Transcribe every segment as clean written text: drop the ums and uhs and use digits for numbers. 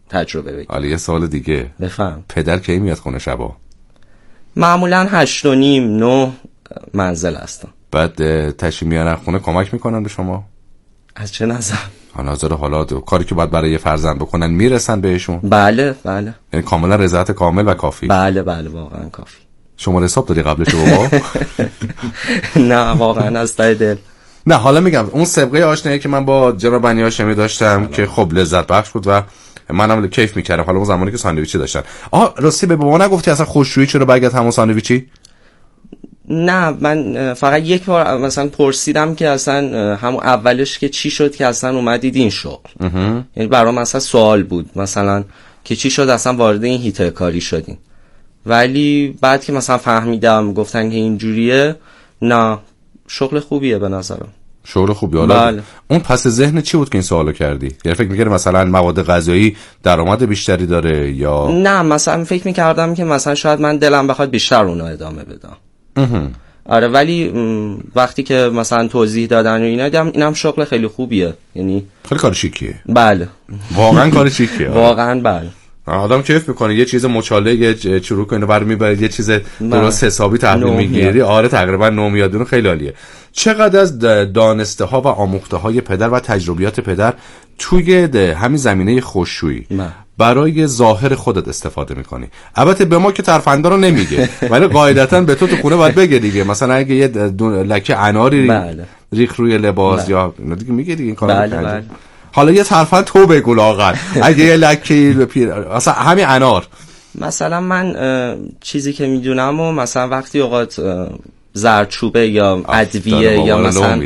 تجربه بگیرم. حالا یه سوال دیگه، بفهم. پدر کی میاد خونه شبا؟ معمولا 8:30-9 منزل هستم. بعد تشریف میارن خونه کمک میکنن به شما؟ از چه نظر؟ نظر حالات کاری که باید برای فرزند بکنن میرسن بهشون؟ بله. یعنی کاملا رضایت کامل و کافی؟ بله واقعا کافی. شما حساب داری قبلش بابا؟ نه واقعا از ته دل. نه حالا میگم اون سابقه آشنایی که من با جناب بنی هاشمی داشتم که خب لذت بخش بود و منم کیف میکردم. حالا اون زمانی که ساندویچی داشتن. راستی به بابا نگفتی اصلا خوشرویی چرا برگرد همون ساندویچی؟ نه من فقط یک بار مثلا پرسیدم که اصلا همون اولش که چی شد که اصلا اومدید این شغل. یعنی برام مثلا سوال بود مثلا که چی شد اصلا وارد این هیته کاری شدین. ولی بعد که مثلا فهمیدم گفتن که اینجوریه، نه شغل خوبیه به نظرم. شغل خوبی. حالا اون پس ذهن چی بود که این سوالو کردی؟ یعنی فکر می‌کردی مثلا مواد غذایی درآمد بیشتری داره یا نه مثلا فکر می‌کردم که مثلا شاید من دلم بخواد بیشتر اونو ادامه بدم. آره ولی وقتی که مثلا توضیح دادن و اینا دیدم اینم شغل خیلی خوبیه. یعنی خیلی کار شیکیه. بله واقعا کار شیکیه. واقعا بله. آدم کیف میکنه یه چیز مچاله یه چروک اینو برمی‌بره یه چیز درست حسابی تحویل میگیری. آره تقریبا نومیادون خیلی عالیه. چقدر از دانسته ها و آموخته های پدر و تجربیات پدر توی همین زمینه خشکشویی برای ظاهر خودت استفاده میکنی؟ البته به ما که ترفنده رو نمیگه ولی قاعدتا به تو خونه باید بگه دیگه. مثلا اگه یه لکه اناری ریخ روی لباس یا اینا دیگه میگه دیگه این کارو حالا یه ترفند تو بگو لاغر اگه یه لکه اصلا همین انار. مثلا من چیزی که میدونم و مثلا وقتی اوقات زردچوبه یا ادویه یا مثلا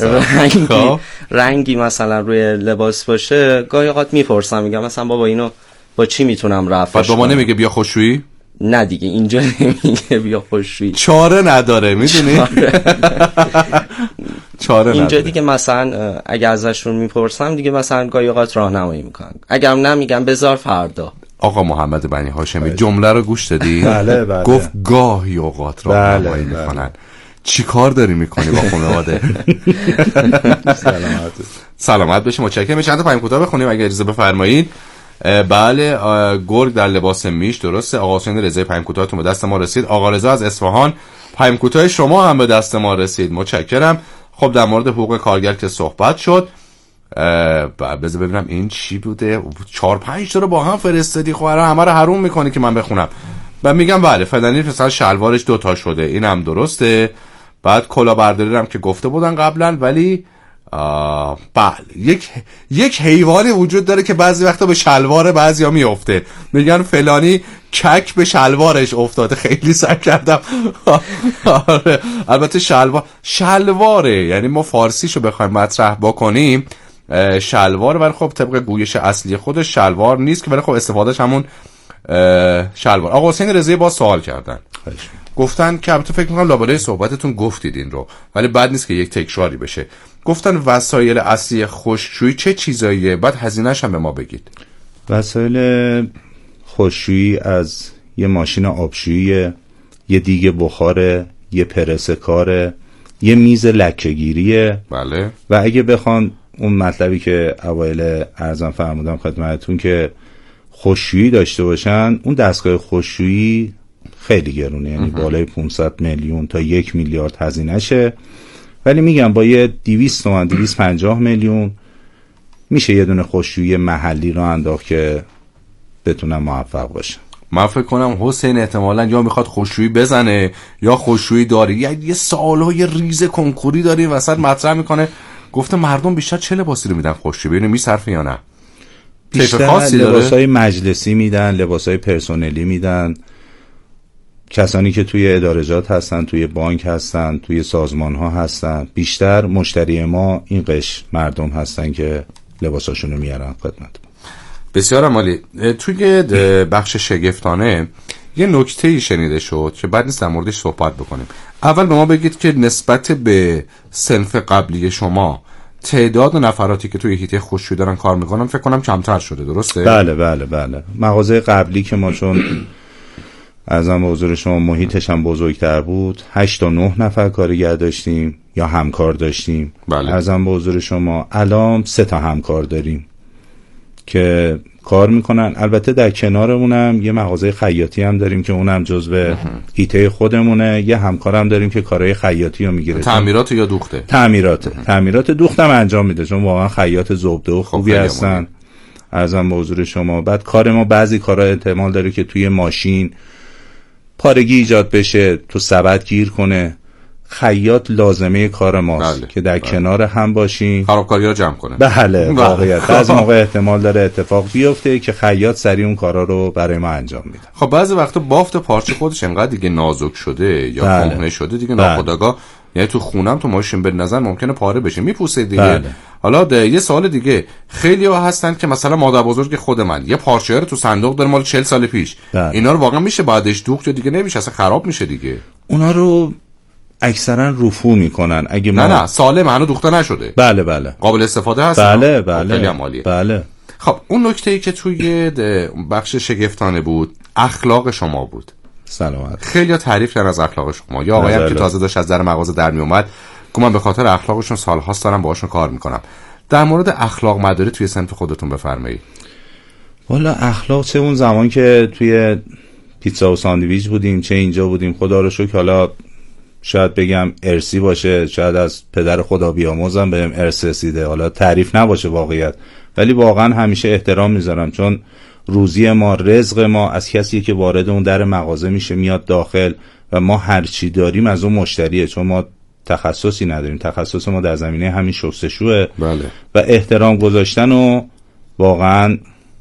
رنگی مثلا روی لباس باشه گاهی اوقات میپرسم میگم مثلا بابا اینو با چی میتونم رفعش کنم؟ بابا نمیگه بیا خوشویی؟ نه دیگه اینجا نمیگه بیا خوشویی. چاره نداره میدونی؟ چاره اینجا نداره. دیگه مثلا اگه ازشون میپرسم دیگه مثلا گاهی اوقات راهنمایی میکنن. اگرم نمیگم بذار فردا. آقا محمد بنی هاشمی جمله رو گوش دادی؟ بله. گفت گاهی اوقات راهنمایی میکنن. چی کار داری میکنی با خانواده؟ سلامت بشه. متشکرم. چند تا پیام کوتاه بخونیم اگه اجازه بفرمایید. بله گرگ در لباس میش درسته. آقا حسین رضایی پیام کوتاهتون به دست ما رسید. آقا رضا از اصفهان پیام کوتاه شما هم به دست ما رسید. متشکرم. خب در مورد حقوق کارگر که صحبت شد بذار ببینم این چی بوده. 4-5 تا رو با هم فرستادی. خب همه رو حروم میکنی که من بخونم. بعد میگم بله فلانی مثلا شلوارش 2 تا شده اینم درسته. بعد کلاهبرداری هم که گفته بودن قبلا. ولی بله یک حیوانی وجود داره که بعضی وقتا به شلوار بعضیا میفته. میگن فلانی کک به شلوارش افتاده. خیلی سعی کردم. البته شلواره یعنی ما فارسیشو بخوایم مطرح بکنیم شلوار، ولی خب طبق گویش اصلی خودش شلوار نیست که، ولی خب استفادهش همون شلوار. آقا حسین رضایی با سوال کردن گفتن که البته فکر می‌کنم لابلای صحبتتون گفتید این رو ولی بد نیست که یک تکراری بشه. گفتن وسایل اصلی خشکشویی چه چیزاییه؟ بعد هزینه‌اش هم به ما بگید. وسایل خشکشویی از یه ماشین آبشویی، یه دیگه بخاره، یه پرس کاره، یه میز لکه‌گیریه. بله. و اگه بخوان اون مطلبی که اوایل عرضم فرمودم خدمتتون که خشکشویی داشته باشن، اون دستگاه خشکشویی خیلی گرونه، یعنی بالای 500 میلیون تا 1 میلیارد هزینه‌شه. ولی میگم با یه 200 تومن 250 میلیون میشه یه دونه خشکشویی محلی رو انداخت که بتونن موفق باشه. من فکر کنم حسین احتمالاً یا میخواد خشکشویی بزنه یا خشکشویی داره، یه سوالای ریز کنکوری داره وسط مطرح میکنه. گفته مردم بیشتر چه لباسی رو میدن خشکشویی؟ ببینیم میصرفه یا نه. بیشتر لباسای مجلسی میدن، لباسای پرسنلی میدن. کسانی که توی ادارجات هستن، توی بانک هستن، توی سازمان ها هستن، بیشتر مشتری ما این قش مردم هستن که لباساشونو میارن خدمت. بسیار عالی. توی بخش شگفتانه یه نکته‌ای شنیده شد که بعد نیست در موردش صحبت بکنیم. اول به ما بگید که نسبت به صنف قبلی شما تعداد نفراتی که توی هیته خشکشویی دارن کار میکنن فکر کنم کمتر شده، درسته؟ بله. مغازه قبلی که ما چون ازم به حضور شما محیطش هم بزرگتر بود 8 تا 9 نفر کارگر داشتیم یا همکار داشتیم. بله. ازم به حضور شما الان 3 تا همکار داریم که کار میکنن. البته در کنارمونم یه مغازه خیاطی هم داریم که اونم جزو ایته خودمونه. یه همکارم داریم که کارهای خیاطی رو میگیره. تعمیرات یا دوخته؟ تعمیرات دوختم انجام میده، چون واقعا خیاط زبده و خوبی هستن. عرضم به حضور شما. بعد کار ما بعضی کارها احتمال داره که توی ماشین پارگی ایجاد بشه، تو سبد گیر کنه. خیاط لازمه کار ماست که در کنار هم باشیم، خرابکاری رو جمع کنه. بله واقعیت بعضی موقع احتمال داره اتفاق بیفته که خیاط سریع اون کارا رو برای ما انجام میده. خب بعضی وقتا بافت پارچه خودش انقدر دیگه نازک شده یا کهنه شده دیگه ناخودآگاه، یعنی تو خونم تو ماشین به نظر ممکنه پاره بشه، میپوسه دیگه. حالا یه سوال دیگه، خیلی‌ها هستن که مثلا مادر بزرگ خود من یه پارچه رو تو صندوق داره مال 40 سال پیش، اینا رو واقعا میشه بعدش دوخت یا دیگه نمیشه، اصلا خراب میشه دیگه؟ اونا رو اکثرا رفو میکنن. اگه نه سالم، هنوز دوخته نشده. بله قابل استفاده هست. بله خیلی عالیه. بله. خب اون نکته‌ای که توی بخش شگفتانه بود اخلاق شما بود. سلامت. خیلی تعریف کردن از اخلاق شما. یا آقایی که تازه داشت از در مغازه در می اومد، گفتم من به خاطر اخلاقشون سال‌هاست دارم باهاشون کار میکنم. در مورد اخلاق مداری توی صنف خودتون بفرمایید. والا اخلاق چه اون زمان که توی پیتزا و ساندویچ بودیم، چه اینجا بودیم، خدا رو شکر حالا شاید بگم ارثی باشه، شاید از پدر خدا بیامرزم بهم ارث رسیده، حالا تعریف نباشه واقعیت، ولی واقعا همیشه احترام میذارم، چون روزی ما، رزق ما از کسی که وارد اون در مغازه میشه میاد داخل و ما هر چی داریم از اون مشتریه، چون ما تخصصی نداریم. تخصص ما در زمینه همین شستشوه. بله. و احترام گذاشتن و واقعا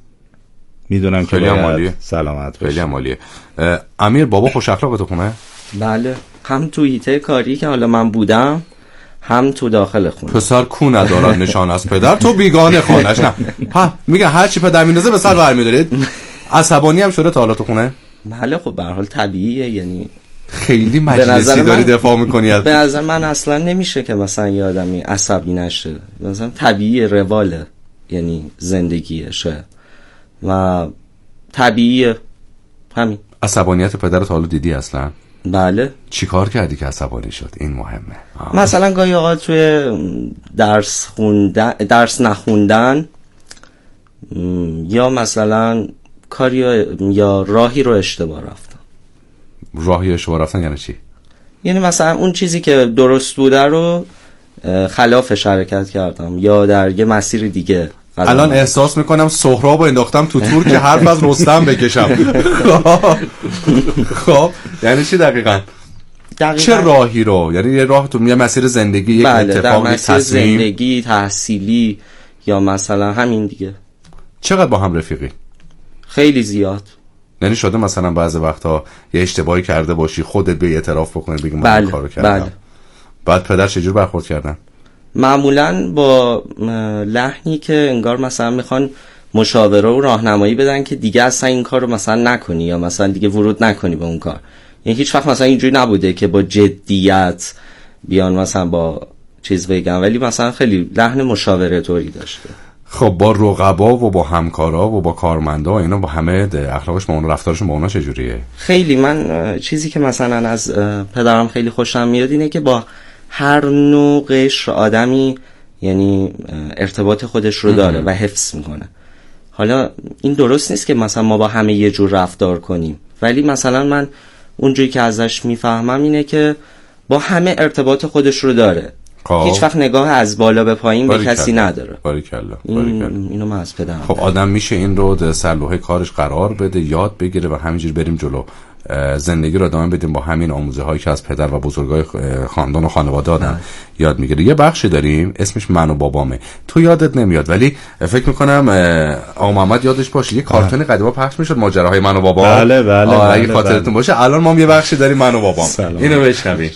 میدونم که باید سلامت باشه. خیلی عالیه. امیر بابا خوش اخلاقه تو خونه؟ بله، هم تو هیته کاری که حالا من بودم، هم تو داخل خونه. پسر کو ندارد نشان از پدر، تو بیگانه خانش. نه میگه هر چی پدر میندازه به سر برمی‌دارید. عصبانی هم شده تا حالا تو خونه؟ بله خب به هر حال طبیعیه. یعنی خیلی مجلسی داری دفاع می‌کنی. به نظر من اصلا نمیشه که مثلا یه آدمی عصبی نشه، مثلا طبیعیه، رواله، یعنی زندگیشه و طبیعیه همین. عصبانیت پدر تا حالا دیدی اصلا؟ بله. چی کار کردی که عصبانی شد؟ این مهمه. مثلا گاهی اوقات توی درس نخوندن، یا مثلا کاری یا راهی رو اشتباه رفتن. راهی اشتباه رفتن یعنی چی؟ یعنی مثلا اون چیزی که درست بوده رو خلافش حرکت کردم یا در یه مسیر دیگه. الان احساس میکنم سهراب رو انداختم تو تور که حرف از رستم بکشم. خب یعنی چی دقیقاً؟ چه راهی رو؟ یعنی یه راه تو یه مسیر زندگی، یک اتفاق، یک تصمیم، زندگی، تحصیلی، یا مثلا همین دیگه. چقدر با هم رفیقی؟ خیلی زیاد. یعنی شده مثلا بعضی وقتا یه اشتباهی کرده باشی خودت به اعتراف بکنی بگی من این کارو کردم؟ بله. بعد پدر چجور برخورد کردن؟ معمولاً با لحنی که انگار مثلا میخوان مشاوره و راهنمایی بدن که دیگه اصلا این کار رو مثلا نکنی، یا مثلا دیگه ورود نکنی به اون کار. یعنی هیچ وقت مثلا اینجوری نبوده که با جدیت بیان مثلا با چیز بگن، ولی مثلا خیلی لحن مشاوره طوری داشته. خب با رقبا و با همکارا و با کارمندا اینا با همه اخلاقش با اون رفتارشون با اونا چجوریه؟ خیلی من چیزی که مثلا از پدرم خیلی خوشم میاد اینه که با هر نوع قشر آدمی یعنی ارتباط خودش رو داره و حفظ میکنه. حالا این درست نیست که مثلا ما با همه یه جور رفتار کنیم، ولی مثلا من اونجوری که ازش میفهمم اینه که با همه ارتباط خودش رو داره. هیچ وقت نگاه از بالا به پایین به کسی نداره. باریکلا. اینو من از پدرم. خب آدم میشه این رو سرلوحه کارش قرار بده، یاد بگیره و همینجوری بریم جلو، زندگی رو ادامه بدیم با همین آموزه هایی که از پدر و بزرگای خاندان و خانواده آدم یاد میگیره. یه بخشی داریم اسمش من و بابامه، تو یادت نمیاد ولی فکر میکنم آقا محمد یادش باشه یه کارتون قدیما پخش میشد ماجراهای من و بابا. بله اگه خاطرتون باشه الان ما هم یه بخشی داریم من و بابام. اینو بشنویم.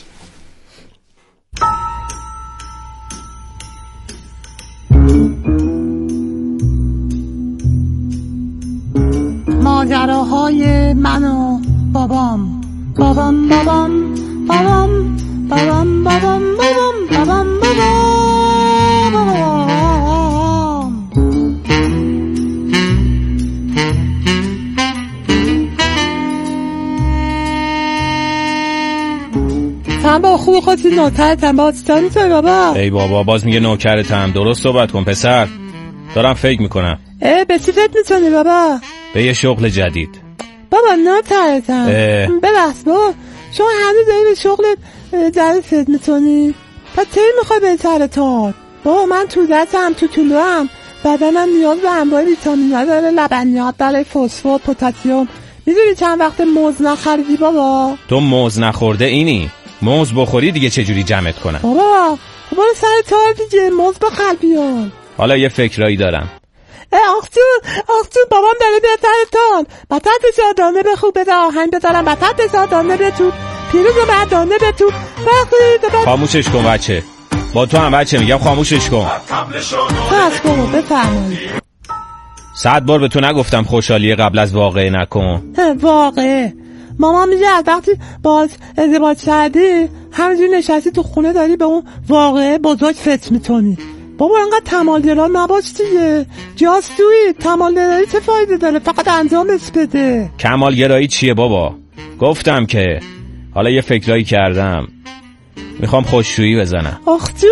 ماجراهای من و بابام. بابام بابام بابام بابام بابام بابام بابام بابام. تن با خوب خودی نوکرتم بازتان تو بابا. ای بابا باز میگه نوکرتم، درست صحبت کن پسر. دارم فکر میکنم. به چی فکر میکنی بابا؟ به یه شغل جدید. بابا ناترتم ببخش بابا، شما هنوز داری به شغل جدید فکر میکنی؟ پس چی میخوای به سر تار؟ بابا من تو دستم تو طلوعم، بدنم نیاز به انواع ویتامین‌ها داره، لبنیات داره، فسفر، پتاسیم. میدونی چند وقت موز نخریدی بابا؟ تو موز نخورده اینی؟ موز بخوری دیگه چجوری جمعت کنم؟ بابا خب برو سر تار دیگه، موز به قلبیان. حالا یه فکرایی دارم. آخجون بابام داره بیاد سر تار. بطاطس آدانه به خوب بده، آهنگ بذارم بطاطس آدانه به تو، پیروز و بعدانه به تو. خاموشش کن بچه، با تو هم بچه میگم خاموشش کن. پس بابا بفرمایید. 100 بار به تو نگفتم خوشحالی قبل از واقعه نکن. واقعه ماما میگه از وقتی باز ازدواج کردی همینجوری نشستی تو خونه داری به اون واقعه بزرگ فکر میکنی. بابا انقدر تمالگرا نباش دیگه، جاستویی. تمالگرایی چه فایده داره؟ فقط انجامش بده. کمالگرایی چیه بابا؟ گفتم که حالا یه فکرایی کردم، میخوام خوششویی بزنم. آخ جو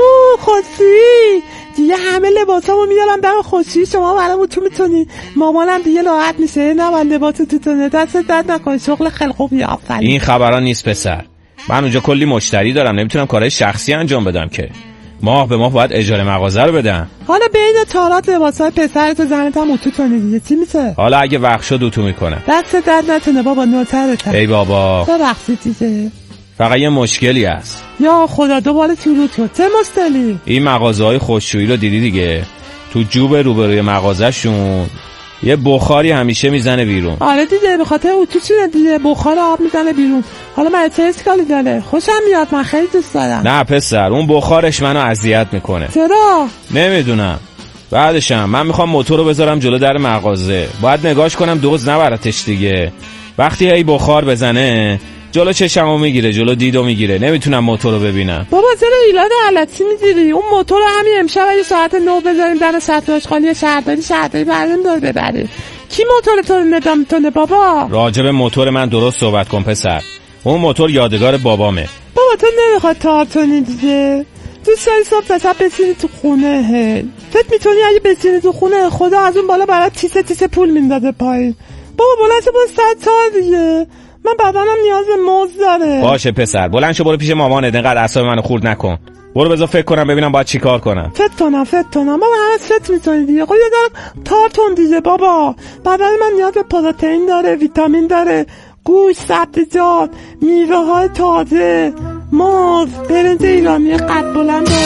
خوششویی دیگه، همه لباسامو میارم برای خوششویی، شما برامو تو میتونی. مامانم دیگه راحت میشه، نه من لباسو تو تونه. دست درد نکن، شغل خیلی خوبی. آفرین. این خبران نیست پسر، من اونجا کلی مشتری دارم، نمیتونم کارهای شخصی انجام بدم که. ماه به ماه باید اجاره مغازه رو بدم. حالا بین تارات لباسای پسرت و زنت هم اتو کنی دیگه، چی میشه؟ حالا اگه وقت شد اتو میکنم. دست درد نتونه بابا، نوترته. ای بابا ببخشید دیگه، فقط یه مشکلی هست. یا خدا دوباره شروع شد. چه مشکلی؟ این مغازه‌های خوششویی رو دیدی دیگه، تو جوب روبروی مغازه‌شون یه بخاری همیشه میزنه بیرون. آره دیگه، به خاطر اتوشونه دیگه، بخار آب میزنه بیرون. حالا من چه اشکالی داره؟ خوشم میاد، من خیلی دوست دارم. نه پسر، اون بخارش منو اذیت میکنه. چرا؟ نمیدونم. بعدشم من میخوام موتور رو بذارم جلو در مغازه، باید نگاش کنم دزد نبرتش دیگه. وقتی ای بخار بزنه جلو چشمو میگیره، جلو دیدو میگیره، نمیتونم موتور رو ببینم. بابا چرا ایلاد علتی میگیری؟ اون موتور رو همین امشب اگه ساعت 9 بذاریم در سطح آشغالی شهرداری برنامه داره ببره. کی موتور تو رو ندا میتونه بابا؟ راجب موتور من درست صحبت کن پسر، اون موتور یادگار بابامه. بابا تو نمیخواد تارتونی دیگه، دوست داری صبح بسید بسیری تو خونه. فکر میتونی اگه بسیری تو خونه خدا از اون بالا برای تیسه پول میندازه پایین؟ بابا بلند شو برو سر تار دیگه، من بدنم نیاز به موز داره. باشه پسر، بلند شو برو پیش مامانت، اینقدر اعصاب منو خورد نکن. برو بذار فکر کنم ببینم باید چی کار کنم. فکر کنم بابا، هر فکر می‌کنی دیگه. خب یه ذره تارتون دیگه بابا، بدن من نیاز به پروتئین داره، ویتامین داره، گوشت، سبزیجات، میوه‌های تازه، موز، برنج ایرانی قد بلند و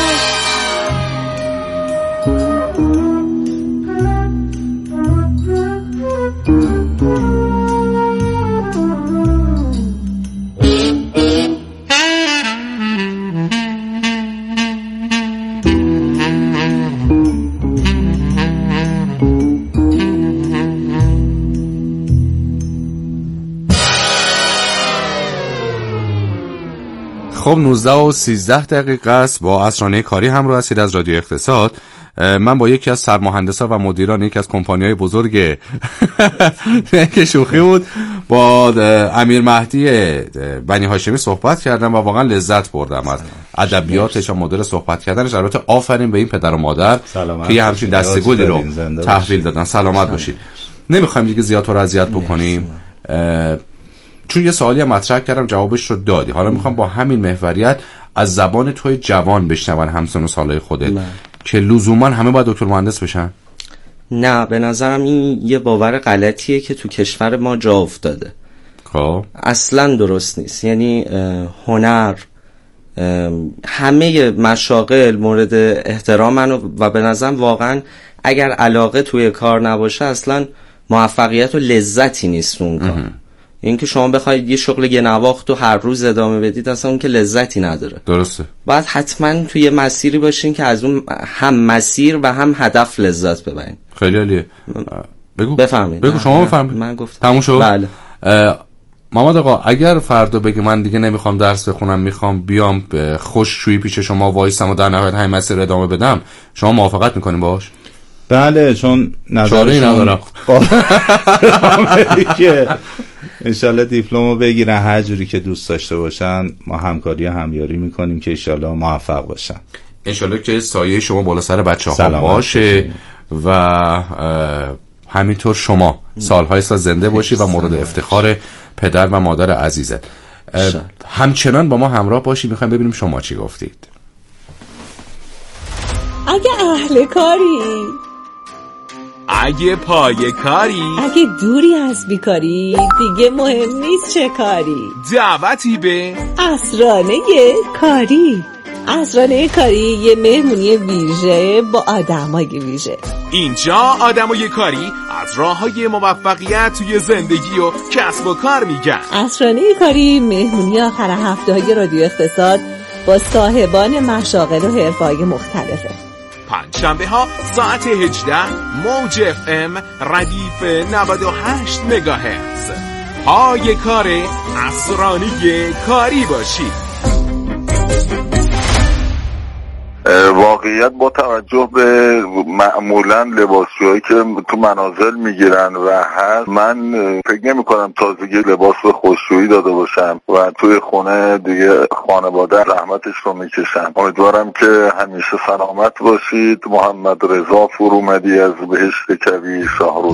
خب 19 و 13 دقیقه است. با اسرانه کاری همراه هستید از رادیو اقتصاد. من با یکی از سرمهندسا و مدیران یکی از کمپانی‌های بزرگ که شوخی بود با امیر مهدی بنی هاشمی صحبت کردم و واقعا لذت بردم از ادبیاتش و مدل صحبت کردنش. البته آفرین به این پدر و مادر که یه همچین دستگلی رو تحویل دادن. سلامت باشید. نمیخوایم دیگه زیاد تو رو اذیت بکنیم، چون یه سوالی هم مطرح کردم جوابش رو دادی. حالا میخوام با همین محوریت از زبان توی جوان بشنون همسن و سالای خودت که لزوما همه باید دکتر مهندس بشن. نه، به نظرم این یه باور غلطیه که تو کشور ما جا افتاده. خب اصلا درست نیست. یعنی هنر، همه مشاغل مورد احترامن و به نظرم واقعا اگر علاقه توی کار نباشه اصلا موفقیت و لذتی نیست اون کار. اینکه شما بخواید یه شغل گنواخت و هر روز ادامه بدید اصلا اون که لذتی نداره. درسته. باید حتما توی یه مسیری باشین که از اون هم مسیر و هم هدف لذت ببرین. خیلی عالیه. بگو. بفهمید. بگو شما بفهمید. من گفتم. تموم شد؟ بله. محمد آقا اگر فردا بگه من دیگه نمیخوام درس بخونم، میخوام بیام خوششویی پیش شما وایسم و در نهایت همین مسیر ادامه بدم، شما موافقت میکنین باهاش؟ بله، چون نظرشون ندارم که انشالله دیپلمو بگیرن هر جوری که دوست داشته باشن، ما همکاری و همیاری میکنیم که انشالله موفق باشن. انشالله که سایه شما بالا سر بچه‌ها باشه و همینطور شما سالهای سال زنده باشی و مورد افتخار پدر و مادر عزیزت. همچنان با ما همراه باشی. میخوایم ببینیم شما چی گفتید. اگه اهل کاری، اگه پای کاری، اگه دوری از بیکاری، دیگه مهم نیست چه کاری. دعوتی به عصرانه کاری. عصرانه کاری یه مهمونی ویژه با آدمای ویژه. اینجا آدمای کاری از راه‌های موفقیت توی زندگی و کسب و کار میگن. عصرانه کاری مهمونی آخر هفته‌های رادیو اقتصاد با صاحبان مشاغل و حرفه‌های مختلفه. پنجشنبه ها ساعت 18 موج FM ردیف 98 مگاهرتز. پای کار عصرانه کاری باشید. واقعیت با توجه به معمولا لباسشویی که تو منازل میگیرن و هست، من فکر نمی کنم تازگی لباس به خشکشویی داده باشم و توی خونه دیگه خانواده زحمتش رو میکشن. امیدوارم که همیشه سلامت باشید. محمد رضا فرومدی از بهشت کویر شاهرود.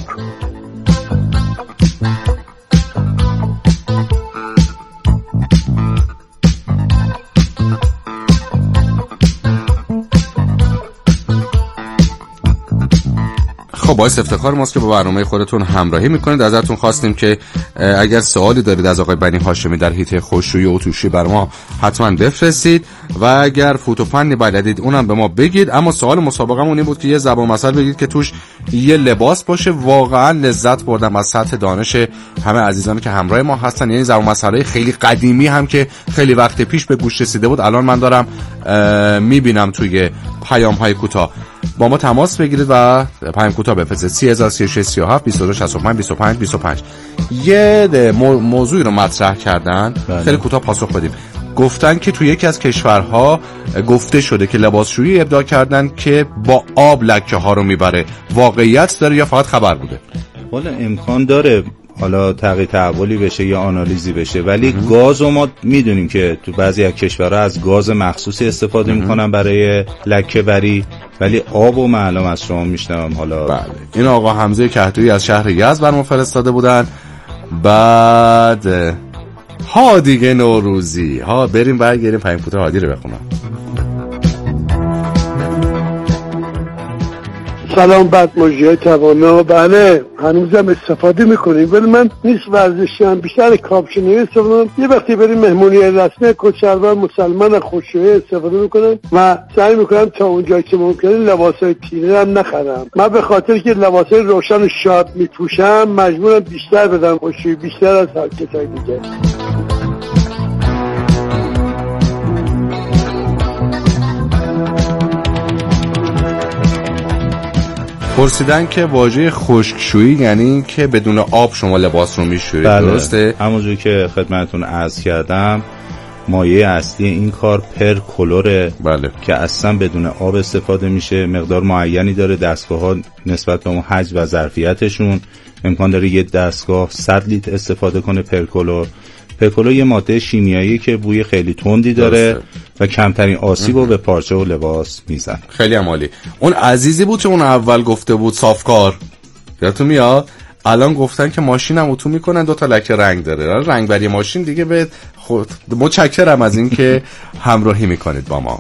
خب باعث افتخار ماست که با برنامه خودتون همراهی میکنید. ازتون خواستیم که اگر سوالی دارید از آقای بنی هاشمی در حیطه خشکشویی و اتوشویی بر ما حتما بفرستید و اگر فوت و فنی بلدید اونم به ما بگید. اما سوال مسابقمون این بود که یه ضرب مثل بگید که توش یه لباس باشه. واقعا لذت بردم از سطح دانش همه عزیزانی که همراه ما هستن. یعنی ضرب مثل‌های خیلی قدیمی هم که خیلی وقت پیش به گوش رسیده بود الان من دارم میبینم توی پیام‌های کوتاه. با ما تماس بگیرید و پیام کوتاه بفرستید 303637 2265 25 25. یه موضوعی رو مطرح کردن. خیلی کوتاه پاسخ بدیم. گفتن که توی یکی از کشورها گفته شده که لباسشویی ابداع کردن که با آب لکه ها رو میبره. واقعیت داره یا فقط خبر بوده؟ والا امکان داره حالا تغییر تحولی بشه یا آنالیزی بشه، ولی گاز رو ما میدونیم که تو بعضی از کشورها از گاز مخصوصی استفاده میکنن برای لکه بری، ولی آب و معلوم از شما میشنم. حالا بله. این آقا حمزه کهتویی از شهر یزد برام فرستاده بودن. بعد ها دیگه نوروزی ها بریم برگردیم پیام کوتاه هادی رو بخونم. سلام، بعد مجیه توانا. بله هنوزم استفاده میکنیم ولی من نیست ورزشی هم، بیشتر کاپشنی استفاده. یه وقتی بریم مهمونی رسمی کچلوار مسلمان خشکشویی استفاده میکنم و سعی میکنم تا اونجایی که ممکنه لباسای تیره هم نخرم. من به خاطر که لباسای روشن و شاد میپوشم مجبورم بیشتر بدم خشکشویی، بیشتر از هر کسای دیگه. پرسیدن که واژه خشکشویی یعنی که بدون آب شما لباس رو میشورید. بله. درسته؟ همونجوری که خدمتتون عرض کردم مایه اصلی این کار پرکلوره. بله. که اصلا بدون آب استفاده میشه. مقدار معینی داره دستگاه‌ها نسبت به اون حجم و ظرفیتشون. امکان داره یه دستگاه 100 لیتر استفاده کنه پرکلور. پرکلور یه ماده شیمیایی که بوی خیلی تندی داره درسته. و کمترین آسیب رو به پارچه و لباس میزن. خیلی عالی. اون عزیزی بود که اون اول گفته بود صافکار، یادتون میاد؟ الان گفتن که ماشینم اتو میکنن 2 تا لکه رنگ داره. رنگبری ماشین دیگه به خود. متشکرم از این که همراهی میکنید با ما.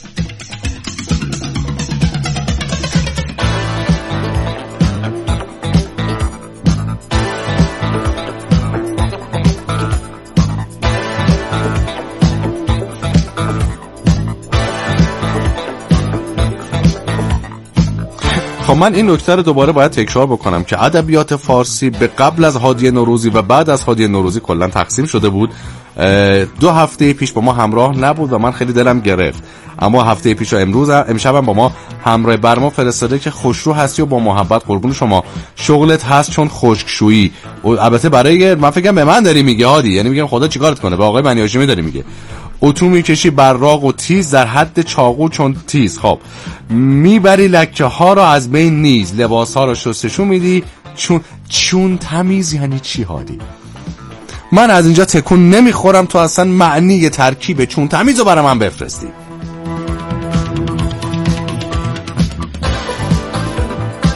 خب من این نکته رو دوباره باید تکرار بکنم که ادبیات فارسی به قبل از هادی نوروزی و بعد از هادی نوروزی کلا تقسیم شده بود. 2 هفته پیش با ما همراه نبود و من خیلی دلم گرفت، اما هفته پیش و امشب هم با ما همراه برما فرستاده که خوشرو هستی و با محبت قربون شما، شغلت هست چون خشکشویی. البته برای من فکرم به من داری میگه هادی، یعنی میگم خدا چیکارت کنه، به آقای بنی هاشمی داری میگه. اتو میکشی براق و تیز در حد چاقو چون تیز. خب میبری لکه ها رو از بین نیز، لباس ها رو شستشون میدی چون تمیز. یعنی چی هادی؟ من از اینجا تکون نمیخورم تو اصلا معنی ترکیب چون تمیز رو برای من بفرستی.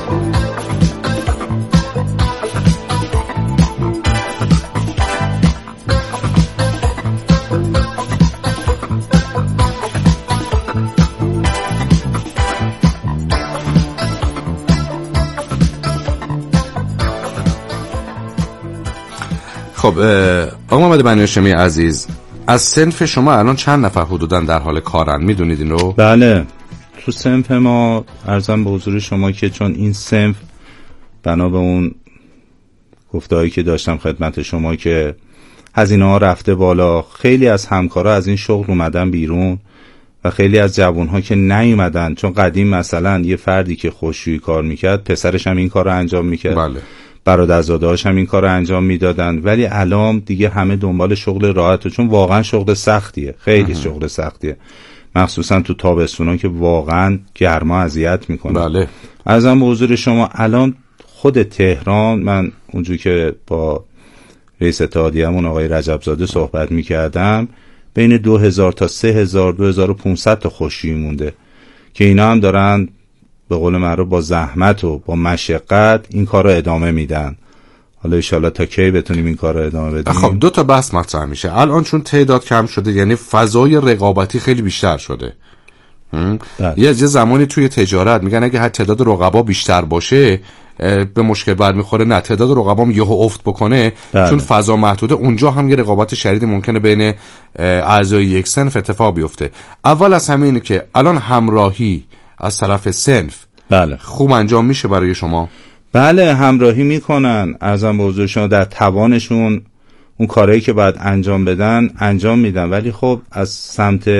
خب آقا محمد بنی هاشمی عزیز، از صنف شما الان چند نفر حدوداً در حال کارن؟ میدونید این رو؟ بله، تو صنف ما عرضم به حضور شما که چون این صنف بنا به اون گفتهایی که داشتم خدمت شما که هزینه ها رفته بالا، خیلی از همکارا از این شغل اومدن بیرون و خیلی از جوانها که نیومدن، چون قدیم مثلا یه فردی که خشکشویی کار میکرد پسرش هم این کار رو انجام میکرد، بله، برادرزاده‌هاش هم این کار رو انجام میدادن، ولی الان دیگه همه دنبال شغل راحته، چون واقعا شغل سختیه، خیلی شغل سختیه، مخصوصا تو تابستونا که واقعا گرما اذیت میکنه. بله. عرضم به حضور شما الان خود تهران، من اونجوری که با رئیس اتحادیه‌مون آقای رجبزاده صحبت میکردم، بین 2000 تا 3000 2500 تا خشکشویی مونده که اینا هم دارن به قول معروف با زحمت و با مشقت این کار رو ادامه میدن. حالا انشالله تا کی بتونیم این کار رو ادامه بدیم. خب دو تا بحث مطرح میشه الان، چون تعداد کم شده یعنی فضای رقابتی خیلی بیشتر شده. یه زمانی توی تجارت میگن اگه هر تعداد رقبا بیشتر باشه به مشکل برمیخوره، نه تعداد رقبا هم یهو افت بکنه. چون فضا محدوده، اونجا هم یه رقابت شدید ممکنه بین اعضای یک صنف اتفاق بیفته. اول از همه اینه که الان همراهی از طرف صنف بله خوب انجام میشه برای شما؟ بله، همراهی میکنن، ارزم به حضور شما در توانشون اون کارهایی که باید انجام بدن انجام میدن، ولی خب از سمت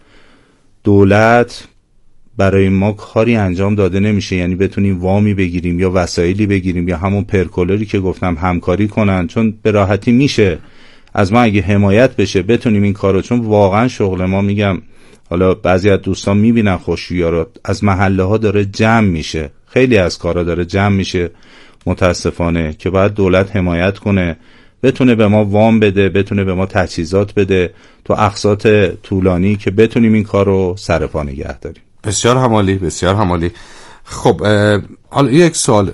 دولت برای ما کاری انجام داده نمیشه، یعنی بتونیم وامی بگیریم یا وسایلی بگیریم یا همون پرکولری که گفتم همکاری کنن، چون به راحتی میشه از ما اگه حمایت بشه بتونیم این کارو، چون واقعا شغل ما، میگم حالا بعضی از دوستان میبینن خشکشویی‌ها رو از محله ها داره جمع میشه، خیلی از کارا داره جمع میشه متاسفانه، که باید دولت حمایت کنه، بتونه به ما وام بده، بتونه به ما تجهیزات بده تو اقساط طولانی که بتونیم این کار رو سر پا نگه داریم. بسیار همالی، بسیار همالی. خب حالا یک سوال،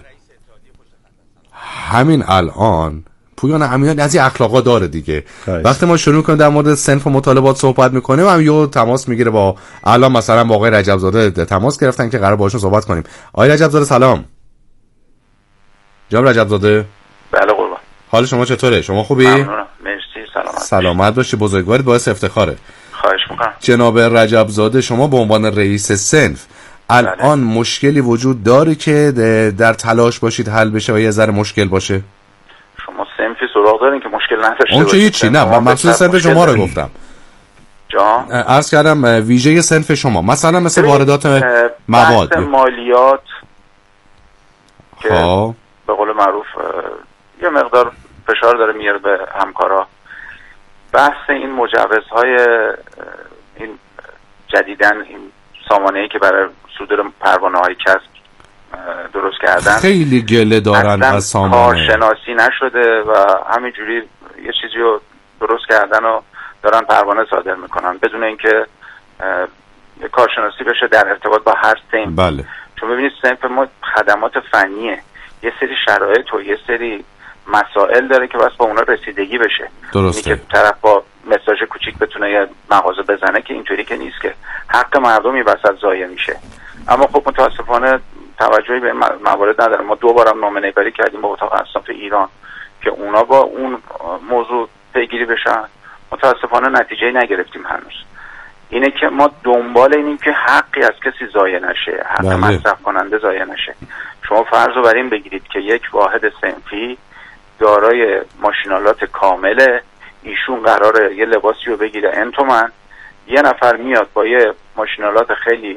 همین الان پویان امیان از این اخلاقا داره دیگه، وقتی ما شروع کنیم در مورد صنف و مطالبات صحبت میکنیم هم یه تماس میگیره با، الان مثلا با آقای رجبزاده تماس گرفتن که قرار باهاشون صحبت کنیم. آقای رجبزاده سلام. جناب رجبزاده. بله قربان. حال شما چطوره؟ شما خوبی؟ ممنونم، مرسی، سلامت باشی، بزرگوارید، باعث افتخاره. خواهش میکنم. جناب رجبزاده، شما به عنوان رئیس صنف الان مشکلی وجود داره که در تلاش باشید حل بشه و یه ذره مشکل باشه؟ شما صنفی سراغ دارین که مشکل نداشته باشه؟ اون که هیچی، نه من مخصوص صنف شما رو گفتم. جان عرض کردم ویژه صنف شما، مثلا مثل واردات مواد، مالیات که به قول معروف یه مقدار فشار داره میاره به همکارا. بحث این مجوزهای این جدیدن این سامانه‌ای که برای صدور پروانه‌های کسب درست کردن، خیلی گله دارن از سامانه، کارشناسی نشده و همینجوری یه چیزی رو درست کردن و دارن پروانه صادر میکنن بدون اینکه کارشناسی بشه در ارتباط با هر صنف. بله. چون ببینید صنف ما خدمات فنیه، یه سری شرایط و یه سری مسائل داره که واسه با اونا رسیدگی بشه. درسته. اینی که طرف با مساج کوچیک بتونه یه مغازه بزنه که اینطوری که نیست، که حق مردمی وسط ضایع میشه. اما خب متاسفانه توجهی به موارد نداره. ما 2 بارم نامه‌نگاری کردیم با اتاق اصناف ایران که اونا با اون موضوع پیگیری بشن، متاسفانه نتیجه نگرفتیم هنوز. اینه که ما دنبال اینیم که حقی از کسی ضایع نشه، حق مصرف کننده ضایع نشه. شما فرض رو بر این بگیرید که یک واحد صنفی دارای ماشینالات کامله، ایشون قراره یه لباسی رو بگیره ان تومن، یه نفر میاد با یه ماشینالات خیلی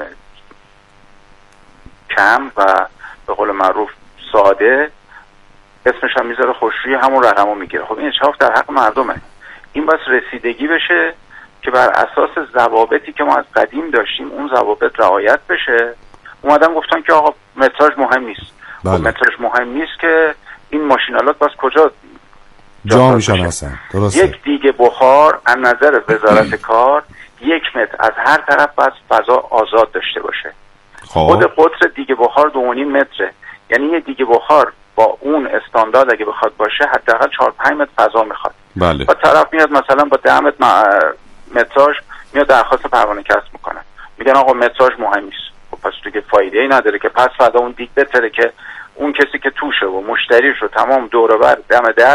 کم و به قول معروف ساده، اسمش هم میذاره خشکشویی، همون رقمو میگیره. خب این اتفاق در حق مردمه. این باید رسیدگی بشه که بر اساس ضوابطی که ما از قدیم داشتیم اون ضوابط رعایت بشه. اومدن گفتن که آقا متراژ مهم نیست. بله. خب متراژ مهم نیست که این ماشینالات باز کجا جا میشن اصلا؟ درسته. یک دیگه بخار از نظر وزارت کار 1 متر از هر طرف باید فضا آزاد داشته باشه. خود قطر دیگه بخار 2.5 متره، یعنی یه دیگه بخار با اون استاندارد اگه بخواد باشه حداقل 4-5 متر فضا میخواد. بله. و طرف میاد مثلا با 10 متراژ میاد درخواست پروانه کسب میکنه، میگن آقا متراژ مهم نیست. خب پس دیگه فایده ای نداره که پس فردا اون دیگ بتره که اون کسی که توشه و مشتریش رو تمام دور و بر دم در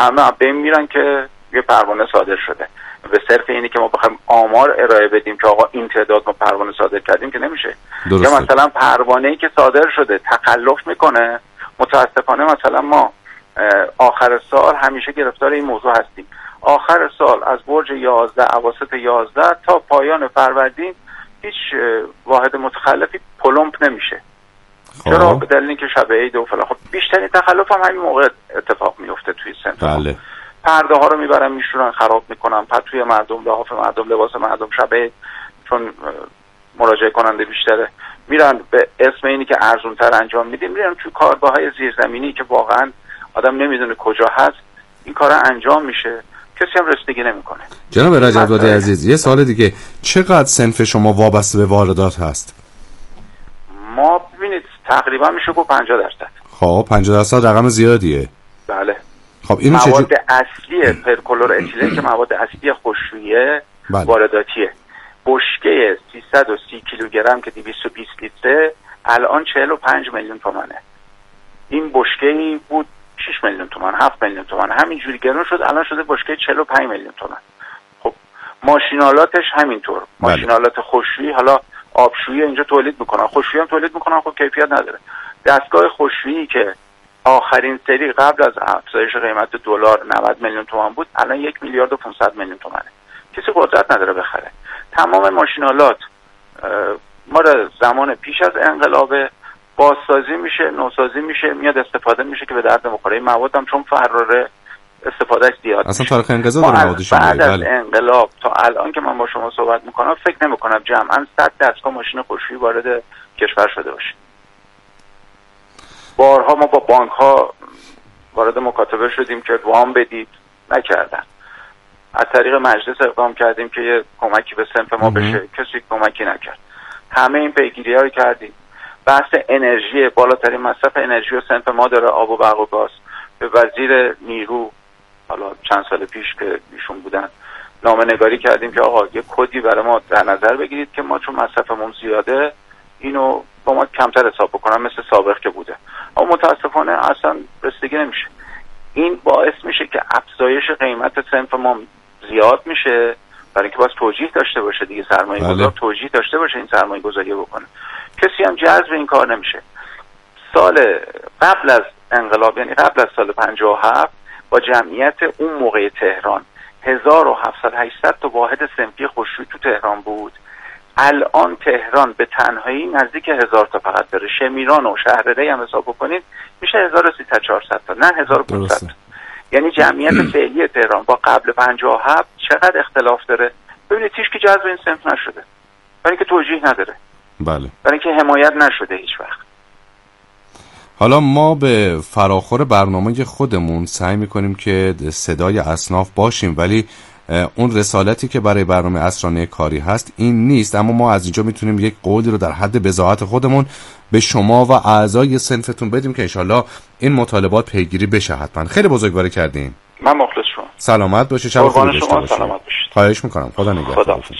همه بین میرن که یه پروانه صادر شده. به صرف اینی که ما بخوایم آمار ارائه بدیم که آقا این تعداد ما پروانه صادر کردیم که نمیشه. یا مثلا پروانه‌ای که صادر شده تخلف میکنه، متاسفانه مثلا ما آخر سال همیشه گرفتار این موضوع هستیم. آخر سال از برج 11 اواسط 11 تا پایان فروردین هیچ واحد متخلفی پلمپ نمیشه. چرا؟ به دلیل اینکه شب عید و فلان. خب بیشترین تخلف هم همین موقع اتفاق میفته توی سنف. بله. پرده ها رو میبرن میشورن خراب میکنن، پتوی مردم، لحاف مردم، لباس مردم، شب عید چون مراجعه کننده بیشتره میرن به اسم اینی که ارزونتر انجام میدیم میرن توی کارگاه‌های زیرزمینی که واقعا آدم نمیدونه کجا هست این کارا انجام میشه، کسی هم رسیدگی نمیکنه. جناب رجب‌زاده عزیز یه سوال دیگه، چقدر صنف شما وابسته به واردات هست؟ ما ببینید تقریبا میشه گفت 50%. خب 50% رقم زیادیه. بله. خب اینو مواد اصلی پرکلور اتیلن که مواد اصلی خشکشویی وارداتیه. بشکه 330 کیلوگرم که 220 لیتره الان 45 میلیون تومانه. این بشکه‌ای بود 6 میلیون تومان، 7 میلیون تومان، همینجوری گرون شد الان شده بشکه 45 میلیون تومان. خب ماشینالاتش همینطور. ماشینالات خشکشویی حالا آبشویی اینجا تولید میکنن، خشکشویی هم تولید میکنن، خب کیفیت نداره. دستگاه خشکشویی که آخرین سری قبل از افزایش قیمت دلار 90 میلیون تومان بود الان 1 میلیارد و 500 میلیون تومانه. کسی قدرت نداره بخره. تمام ماشینالات ما زمان پیش از انقلاب بازسازی میشه، نوسازی میشه، میاد استفاده میشه که به درد نمیخوره. این مواد هم چون فراره استفادهش زیاد اصلا تاریخ انقضا داره موادش. بعد از انقلاب تا الان که من با شما صحبت میکنم فکر نمیکنم جمعا 100 دستگاه ماشین خشکشویی وارد کشور شده باشه. بارها ما با بانک ها وارد مکاتبه شدیم که وام بدید، نکردن. از طریق مجلس اقدام کردیم که یه کمکی به صنف ما بشه، کسی کمکی نکرد. همه این پیگیری ها رو کردیم. بحث انرژی، بالاترین مصرف انرژی و صنف ما داره، آب و برق و گاز. به وزیر نیرو حالا چند سال پیش که ایشون بودن نامه نگاری کردیم که آقا یه کدی برای ما در نظر بگیرید که ما چون مصرفمون زیاده اینو با ما کمتر حساب بکنم مثل سابق که بوده. اما متاسفانه اصلا رسیدگی نمیشه. این باعث میشه که افزایش قیمت صنف ما زیاد میشه، برای اینکه باید توجیه داشته باشه دیگه، سرمایه گذار توجیه داشته باشه این سرمایه گذاری بکنه. کسی هم جذب این کار نمیشه. سال قبل از انقلاب یعنی قبل از سال 57 با جمعیت اون موقع تهران 1700-800 تا واحد صنفی خشکشویی تو تهران بود. الان تهران به تنهایی نزدیک 1000 تا فقط داره. شمیران و شهرری هم حساب بکنید میشه 1300-400 تا، نه 1500 تا. یعنی جمعیت فعلی تهران با قبل 57 چقدر اختلاف داره. ببینید هیچ کی جذب این صنف نشده، برای اینکه توجیه نداره. بله. برای اینکه حمایت نشده هیچ وقت. حالا ما به فراخور برنامه خودمون سعی میکنیم که صدای اصناف باشیم، ولی اون رسالتی که برای برنامه عصرانه کاری هست این نیست. اما ما از اینجا میتونیم یک قولی رو در حد بضاعت خودمون به شما و اعضای صنفتون بدیم که انشالله این مطالبات پیگیری بشه. حتما خیلی بزرگواری کردین. من مخلص شما. سلامت باشید. شب خوبی داشته باشید. سلامت باشید. خواهش میکنم. خدا نگهدارتون.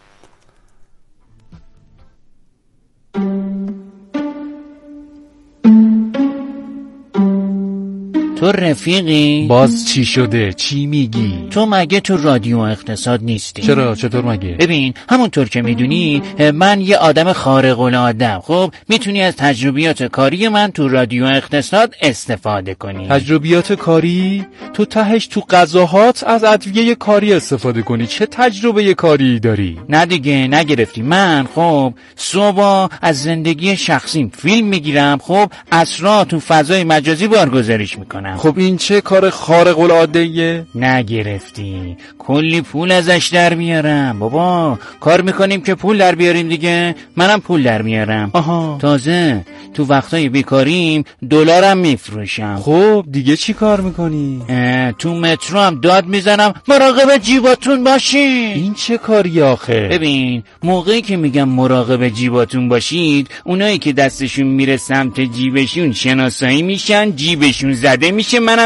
تو رفیقی؟ باز چی شده؟ چی میگی؟ تو مگه تو رادیو اقتصاد نیستی؟ چرا؟ چطور مگه؟ ببین همونطور که میدونی من یه آدم خارق العاده‌ام. خب میتونی از تجربیات کاری من تو رادیو اقتصاد استفاده کنی. تجربیات کاری؟ تو تهش تو غذاهات از ادویه کاری استفاده کنی. چه تجربه کاری داری؟ نه دیگه نگرفتی. من خب صبح از زندگی شخصیم فیلم میگیرم، خب عصرها تو فضای مجازی بارگذاریش میکنم. خب این چه کار خارق العاده‌ایه؟ نگرفتی. کلی پول ازش در میارم. بابا کار میکنیم که پول در بیاریم دیگه. منم پول در میارم. آها. تازه تو وقتای بیکاریم دلارم میفروشم. خب دیگه چی کار میکنی؟ تو مترو هم داد میزنم مراقب جیباتون باشین. این چه کاری آخه؟ ببین موقعی که میگم مراقب جیباتون باشید، اونایی که دستشون میره سمت جیبشون شناسایی میشن، جیبشون زده میشه، منم